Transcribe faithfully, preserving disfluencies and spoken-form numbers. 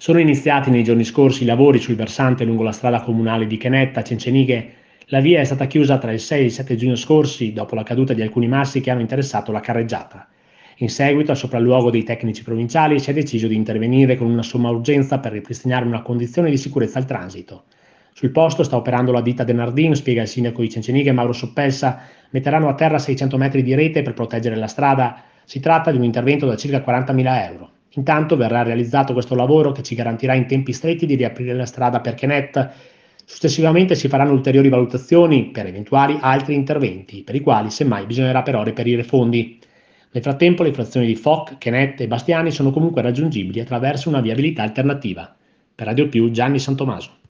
Sono iniziati nei giorni scorsi i lavori sul versante lungo la strada comunale di Chenetta a Cencenighe. La via è stata chiusa tra il sei e il sette giugno scorsi dopo la caduta di alcuni massi che hanno interessato la carreggiata. In seguito al sopralluogo dei tecnici provinciali si è deciso di intervenire con una somma urgenza per ripristinare una condizione di sicurezza al transito. Sul posto sta operando la ditta De Nardin, spiega il sindaco di Cencenighe Mauro Soppelsa. Metteranno a terra seicento metri di rete per proteggere la strada. Si tratta di un intervento da circa quarantamila euro. Intanto verrà realizzato questo lavoro che ci garantirà in tempi stretti di riaprire la strada per Kennet. Successivamente si faranno ulteriori valutazioni per eventuali altri interventi, per i quali semmai bisognerà però reperire fondi. Nel frattempo le frazioni di Foc, Kennet e Bastiani sono comunque raggiungibili attraverso una viabilità alternativa. Per Radio Più, Gianni Santomaso.